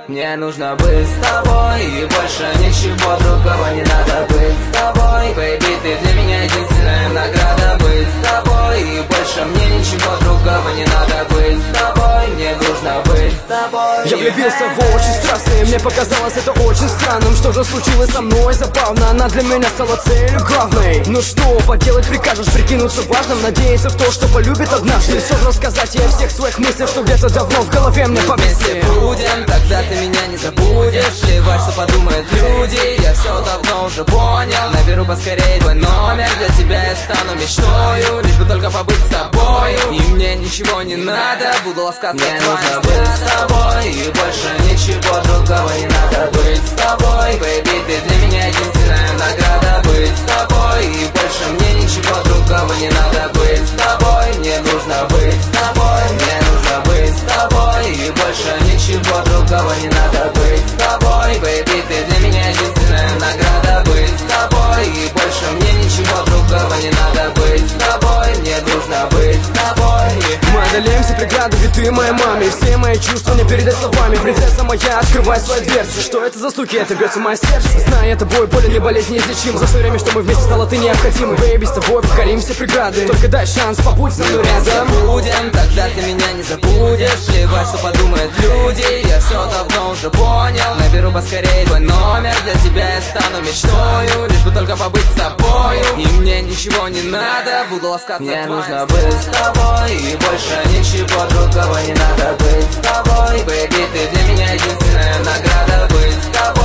Мне нужно быть с тобой, и больше ничего другого не надо. Быть с тобой, бэйби, ты для меня единственная награда. Быть с тобой, и больше мне ничего другого не надо. Быть с тобой, мне нужно быть с тобой. Я влюбился в очень страстно, и мне показалось это очень странным. Что же случилось со мной? Забавно, она для меня стала целью главной. Ну что поделать прикажешь, прикинуться важным, надеяться в то, что полюбит однажды. Все рассказать ей о всех своих мыслях, что где-то давно в голове мне повисли. Будем, тогда ты меня не забудешь. Плевать, что подумают люди, я все давно уже понял. Наберу поскорее твой номер, для тебя я стану мечтою. Лишь бы только побыть с тобою, и мне ничего не надо, буду ласкаться. Мне нужно быть с тобой, и больше ничего другого не надо. Быть с тобой, бэйби, ты для меня единственная награда. Быть с тобой, и больше мне ничего другого не надо. Быть с тобой, мне нужно быть с тобой. Мне нужно быть с тобой, и больше ничего другого не надо. Быть с тобой, бэйби, ты для меня единственная награда. Быть с тобой, и больше мне ничего другого не надо. Быть с тобой, мне нужно быть с тобой. Мы одолеем все преграды, ведь ты моя мама, и все мои чувства не передать словами. Принцесса моя, открывай свои дверцы. Что это за стуки? Это бьется мое сердце. Знаю, это бой, боль или болезнь неизлечима. За все время, что мы вместе, стала ты необходимой. Бэйби, с тобой покорим все преграды. Только дай шанс, побудь со мной рядом. Будем, тогда ты меня не забудешь. Плевать, что подумают люди, я все давно уже понял. Наберу поскорее твой номер, для тебя я стану мечтою. Лишь бы только побыть с тобою, и мне ничего не надо, буду ласкаться. Мне нужно быть с тобой, и больше ничего другого не надо. Быть с тобой, бэйби, ты для меня единственная награда. Быть с тобой.